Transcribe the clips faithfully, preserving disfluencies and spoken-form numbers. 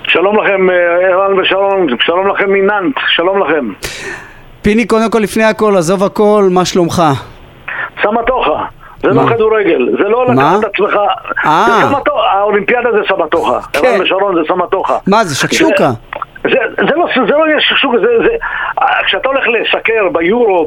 שלום לכם, ערן ושלום, שלום לכם מננט, שלום לכם. פיני, קודם כל לפני הכל, עזוב הכל, מה שלומך? סמטוחה, זה לא כדורגל, זה לא לקחת את עצמך, זה סמטוחה, האולימפיאדה זה סמטוחה, ערן ושלום זה סמטוחה. מה, זה שקשוקה? זה, זה לא, זה לא יש שוק, זה, זה, כשאתה הולך לסקר ביורו,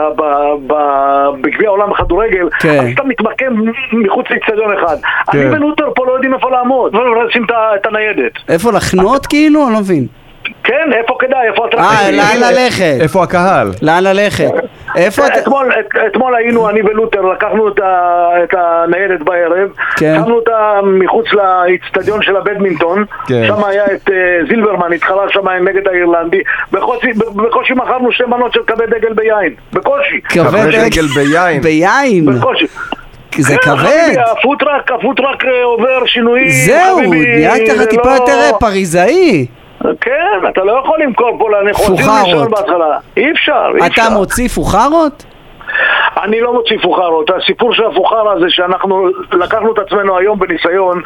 בגביע העולם בכדורגל, אז אתה מתמקם מחוץ לאצטדיון אחד. אני ונוטר פה לא יודעים איפה לעמוד, ולא לשים את הניידת. איפה לחנות כאילו? אני לא מבין. כן, איפה כדאי, איפה אתה... אה, לאן ללכת? איפה הקהל? לאן ללכת? איפה אתה... אתמול היינו, אני ולוטר, לקחנו את הניידת בערב, שמנו אותה מחוץ לאצטדיון של הבדמינטון, שם היה את זילברמן, התחלה שם נגד האירלנדי, בקושי מכרנו שתי מנות של כבד דגל ביין, בקושי. כבד דגל ביין? ביין? בקושי. זה כבד. הפוטרק, הפוטרק עובר שינויים. זהו, נהיה ככה טיפה יותר פריזאי. כן, אתה לא יכול למכור פה לנכונים לשאול בהתחלה. אי אפשר, אי אפשר. אתה מוציא פוחרות? אני לא מוציא פוחרות. הסיפור של הפוחרה זה שאנחנו לקחנו את עצמנו היום בניסיון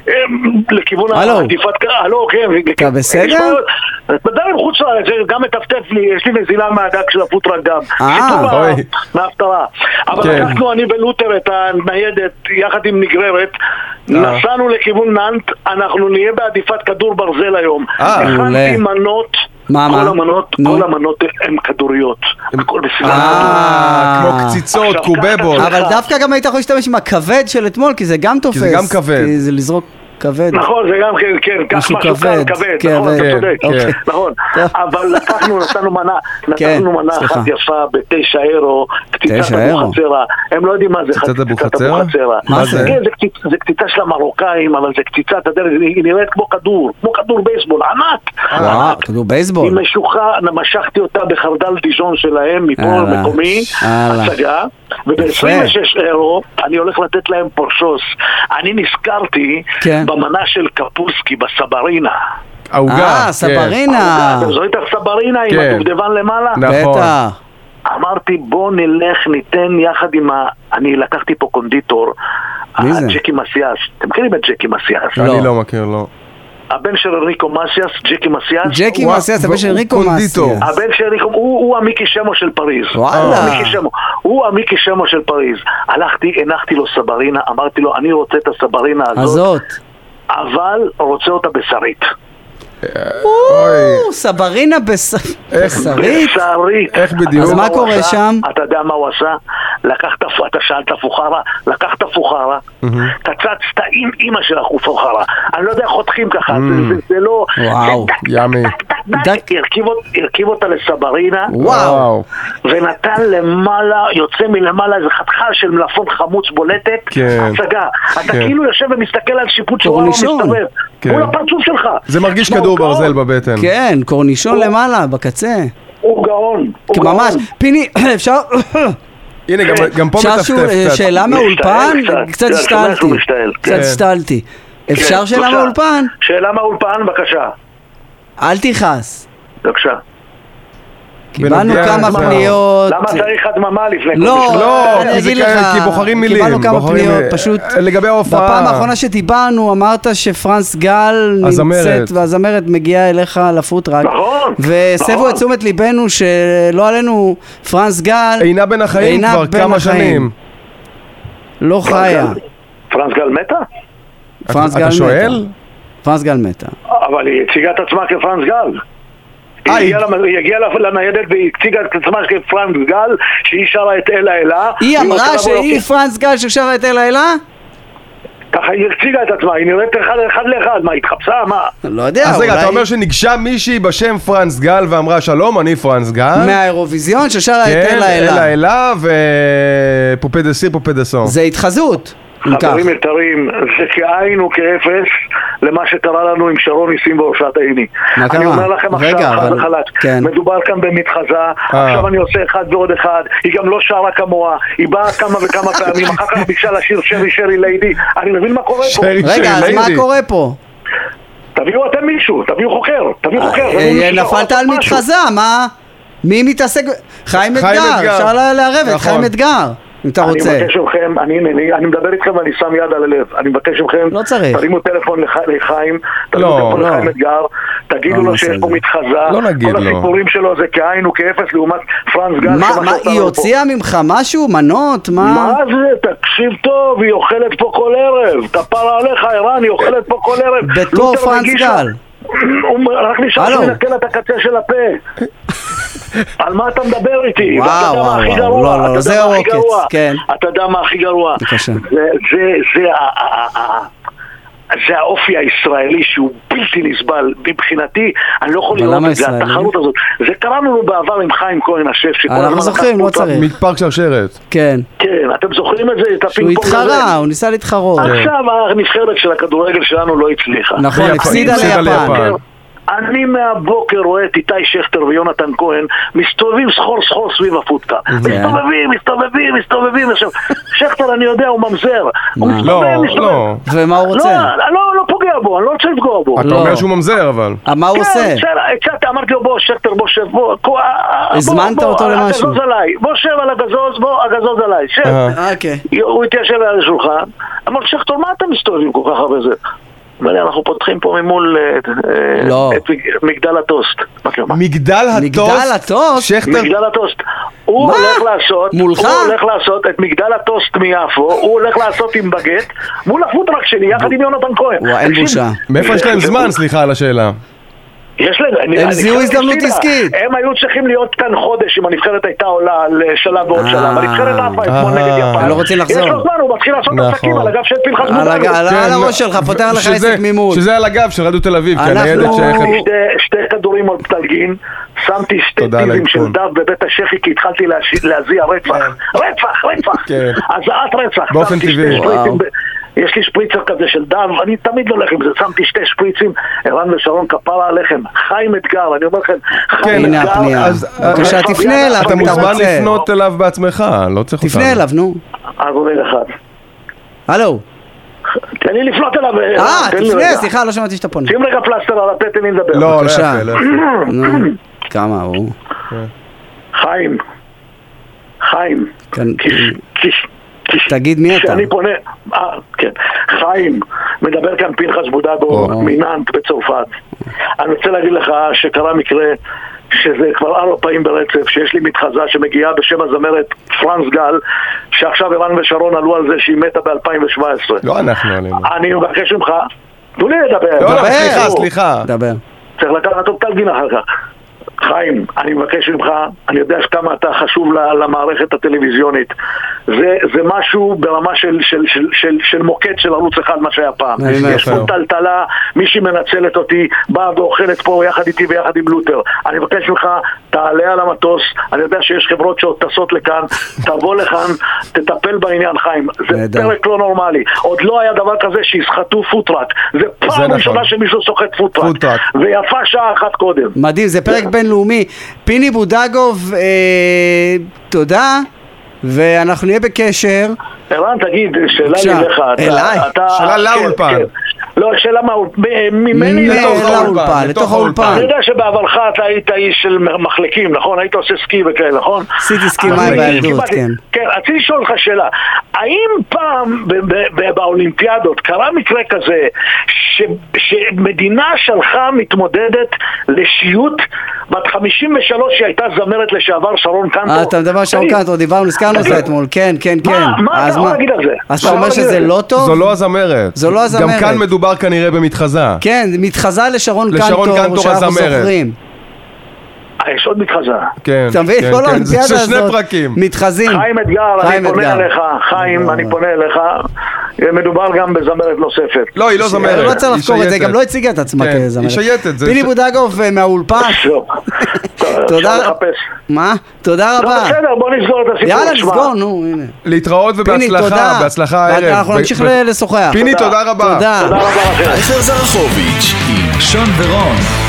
לכיוון העדיפת... הלו, כן. אתה בסדר? בדרך חוץ לארץ, גם מטפטף לי, יש לי נזילה מהדק של הפוטרק גם. אה, אוי. מהפתרה. אבל לקחנו אני ולוטר את הניידת יחד עם נגררת, נסענו לכיוון ננט, אנחנו נהיה בעדיפת כדור ברזל היום. הכנתי מנות, כל המנות, כל המנות הן כדוריות. הכל בסדר. כמו קציצות, קובבות. אבל דווקא גם היית יכול להשתמש עם הכבד של אתמול, כי זה גם תופס. כי זה גם כבד. כי זה לזרוק כבד. נכון, זה גם כן, משהו כבד, נכון, אתה צודק, נכון. אבל לקחנו, נתנו מנה, נתנו מנה אחת יפה בתשע אירו, קציצת אבו חצרה. הם לא יודעים מה זה קציצת אבו חצרה? מה זה? כן, זה קציצה של המרוקאים, אבל זה קציצה, אתה יודע, היא נראית כמו כדור, כמו כדור בייסבול, ענק. וואו, כדור בייסבול. היא משוחה, משכתי אותה בחרדל דיז'ון שלהם, מפה מקומי, הצגה. וב-עשרים ושש אירו אני הולך לתת להם פורשוס. אני נזכרתי במנה של קפוסקי בסברינה. אהוגה, אה, סברינה. אתם זוכרים את הסברינה עם הדובדבן למעלה? בטח. אמרתי בוא נלך ניתן יחד עם ה... אני לקחתי פה קונדיטור, ג'קי מסיאס. אתם מכירים את ג'קי מסיאס? אני לא מכיר, לא. הבן של ריקו מסיאס, ג'קי מסיאס. ג'קי מסיאס, הבן של ריקו מסיאס. הבן של ריקו, הוא המיקי שמו של פריז. וואלה. הוא המיקי שמו של פריז. הלכתי, הנחתי לו סברינה, אמרתי לו, אני רוצה את הסברינה הזאת. הזאת. אבל רוצה אותה בשרית. או, סברינה בשרית. בשרית. איך בדיוק? אז מה קורה שם? אתה יודע מה הוא עשה? לקח את הפוחרה, אתה שאלת הפוחרה, לקח את הפוחרה, קצצת עם אמא של הפוחרה. אני לא יודע איך חותכים ככה, זה לא... וואו, ימי. הרכיב אותה לסברינה, וואו, ונתן למעלה, יוצא מלמעלה איזה חתיכה של מלפון חמוץ בולטת, הצגה. אתה כאילו יושב ומסתכל על שיפוט שהוא לא מסתובב, מול הפרצוף שלך. זה מרגיש כדור ברזל בבטן. כן, קורנישון למעלה, בקצה. הוא גאון. ממש. פיני, אפשר... הנה, גם פה מטפטף קצת. שאלה מהאולפן? קצת השתלתי. קצת השתלתי. אפשר שאלה מהאולפן? שאלה מהאולפן, בבקשה. אל תיחס. בבקשה. קיבלנו כמה פניות. למה צריך הדממה לפני? לא, לא, כי בוחרים מילים. קיבלנו כמה פניות, פשוט לגבי ההופעה. בפעם האחרונה שדיברנו אמרת שפרנס גל נמצאת והזמרת מגיעה אליך לפוטרק. נכון. וסבו את תשומת ליבנו שלא עלינו פרנס גל אינה בין החיים כבר כמה שנים. לא חיה. פרנס גל מתה? פרנס גל מתה. אתה שואל? פרנס גל מתה. אבל היא הציגה את עצמה כפרנס גל. היא הגיעה לניידת והיא הציגה את עצמה כפרנס גל, שהיא שרה את אלה אלה. היא אמרה שהיא פרנס גל ששרה את אלה אלה? ככה היא הציגה את עצמה, היא נראית אחד לאחד, מה, התחפשה, מה? לא יודע, אז רגע, אתה אומר שניגשה מישהי בשם פרנס גל ואמרה שלום, אני פרנס גל מהאירוויזיון ששרה את אלה אלה. כן, אלה אלה ופופי דה סיר, פופי דה סון. זה התחזות. חברים יקרים, זה כאין וכאפס למה שקרה לנו עם שרון ניסים והושעת עיני. אני אומר לכם עכשיו חד וחלק, מדובר כאן במתחזה, עכשיו אני עושה אחד ועוד אחד, היא גם לא שרה כמוה, היא באה כמה וכמה פעמים, אחר כך ביקשה לשיר שרי שרי ליידי. אני מבין מה קורה פה. רגע, אז מה קורה פה? תביאו אתם מישהו, תביאו חוקר, תביאו חוקר. נפלת על מתחזה, מה? מי מתעסק? חיים אתגר, אפשר לערב את חיים אתגר. אם אתה רוצה. אני מבקש מכם, אני, אני, אני מדבר איתכם ואני שם יד על הלב. אני מבקש מכם, לא צריך. תרימו טלפון לח, לחיים, תרימו לא, טלפון לא. לחיים אתגר, תגידו לא לו שיש פה מתחזה. לא נגיד כל לו. הסיפורים שלו זה כאין וכאפס לעומת פרנס גל. מה, מה, היא הוציאה ממך משהו? מנות? מה? מה זה? תקשיב טוב, היא אוכלת פה כל ערב. תפרה עליך, ערן, היא אוכלת פה כל ערב. בתור פרנס גל. רק נשאר שמנקל את הקצה של הפה. על מה אתה מדבר איתי? וואו, וואו, וואו, לא, לא, זה רוקץ, כן. אתה יודע מה הכי גרוע? זה האופי הישראלי שהוא בלתי נסבל. מבחינתי, אני לא יכול לראות את זה, התחרות הזאת. זה קראנו לנו בעבר עם חיים כהן השף. אנחנו זוכרים, לא צריך. מפארק שרשרת. כן. כן, אתם זוכרים את זה? שהוא התחרה, הוא ניסה להתחרות. עכשיו הנבחרת של הכדורגל שלנו לא הצליחה. נכון, הפסידה ליפן. אני מהבוקר רואה את איתי שכטר ויונתן כהן מסתובבים סחור סחור סביב הפודקה. מסתובבים, מסתובבים, מסתובבים. שכטר אני יודע, הוא ממזר. לא, לא. ומה הוא רוצה? לא, לא פוגע בו, אני לא רוצה לפגוע בו. אתה אומר שהוא ממזר אבל. מה הוא עושה? הצעתי, אמרתי לו בוא שכטר, בוא שב, בוא. הזמנת אותו למשהו. הגזוז עליי, בוא שב על הגזוז, בוא, הגזוז עליי, שב. הוא התיישב על השולחן. אמר שכטר, מה אתם מסתובבים כל כך הרבה זה? אנחנו פותחים פה ממול את מגדל הטוסט. מגדל הטוסט? מגדל הטוסט. הוא הולך לעשות, הוא הולך לעשות את מגדל הטוסט מיפו, הוא הולך לעשות עם בגט מול הפוטרק שלי יחד עם יונתן כהן. וואו, אין בושה. מאיפה יש להם זמן? סליחה על השאלה. יש להם, הם זיהו הזדמנות עסקית. הם היו צריכים להיות כאן חודש אם הנבחרת הייתה עולה לשלב ועוד שלב. הנבחרת עפה אתמול נגד יפן. הם לא רוצים לחזור. יש לו זמן, הוא מתחיל לעשות עסקים על הגב של פנחס בודדוב. על הראש שלך, פותח לך עסק ממול. שזה על הגב של רדיו תל אביב. שתי כדורים עוד פתלגין, שמתי שתי טיזים של דב בבית השכי כי התחלתי להזיע רצח. רצח, רצח. הזעת רצח. באופן טבעי. יש לי שפריצר כזה של דב, אני תמיד הולך עם זה, שמתי שתי שפריצים, ערן ושרון כפרה עליכם, חיים אתגר, אני אומר לכם, חיים אתגר. הנה הפנייה, בבקשה תפנה אליו, אתה מוזמן לפנות אליו בעצמך, לא צריך אותנו. תפנה אליו, נו. אז עובד אחד. הלו. תן לי לפנות אליו. אה, תפנה, סליחה, לא שמעתי שאתה פונה. שים רגע פלסטר על הפה, תן לי לדבר. לא, לא יפה, לא יפה. כמה הוא? חיים. חיים. תגיד מי אתה? שאני פונה, אה, כן, חיים, מדבר כאן פנחס בודדוב מננט בצרפת. אני רוצה להגיד לך שקרה מקרה שזה כבר ארבע פעמים ברצף, שיש לי מתחזה שמגיעה בשם הזמרת פרנס גל, שעכשיו ערן ושרון עלו על זה שהיא מתה ב-אלפיים שבע עשרה. לא אנחנו עלינו. אני מבקש ממך, תנו לי לדבר. לא, לא, סליחה, סליחה. דבר. צריך לקחת אותו תלגין אחר כך. חיים, אני מבקש ממך, אני יודע שכמה אתה חשוב למערכת הטלוויזיונית. זה, זה משהו ברמה של, של, של, של, של מוקד של ערוץ אחד, מה שהיה פעם. יש פה טלטלה, מישהי מנצלת אותי, באה ואוכלת פה יחד איתי ויחד עם לותר. אני מבקש ממך, תעלה על המטוס, אני יודע שיש חברות שעוד טסות לכאן, תבוא לכאן, תטפל בעניין, חיים. זה פרק לא נורמלי. עוד לא היה דבר כזה שיסחטו פוטרק. זה פעם ראשונה שמישהו סוחט פוטרק. ויפה שעה אחת קודם. מדהים, זה פרק בינלאומי. פיני בודדוב, אה, תודה, ואנחנו נהיה בקשר. ערן, תגיד, שאלה לי לך. אליי? שאלה לאולפן. לא, שאלה מה, ממני לאולפן, לתוך האולפן. אני יודע שבעברך אתה היית איש של מחלקים, נכון? היית עושה סקי וכאלה, נכון? עשיתי סקי מים בילדות, כן. כן, רציתי לשאול לך שאלה. האם פעם באולימפיאדות קרה מקרה כזה שמדינה שלחה מתמודדת לשיוט בת חמישים ושלוש שהייתה זמרת לשעבר שרון קנטור? אה, אתה מדבר שרון קנטור, דיברנו, הזכרנו את זה אתמול, כן, כן, כן. מה אתה יכול להגיד על זה? אז אתה אומר שזה לא טוב? זו לא הזמרת. זו לא הזמרת. גם כאן מדובר כנראה במתחזה. כן, מתחזה לשרון קנטור, שאנחנו זוכרים. יש עוד מתחזה. כן, אתה מבין? כל האולימפיאדה הזאת. שני פרקים. מתחזים. חיים אתגר, אני פונה אליך. חיים, אני פונה אליך. מדובר גם בזמרת נוספת. לא, היא לא זמרת. לא צריך לחקור את זה, גם לא הציגה את עצמה כזמרת. היא שייטת. פיני בודדוב מהאולפן. תודה. מה? תודה רבה. לא, בסדר, בוא נסגור את הסיפור. יאללה, נסגור, נו, הנה. להתראות ובהצלחה, בהצלחה הערב. אנחנו נמשיך לשוחח. פיני, תודה רבה. תודה. תודה רבה לכם. אייכלר זרחוביץ' עם שון ורון.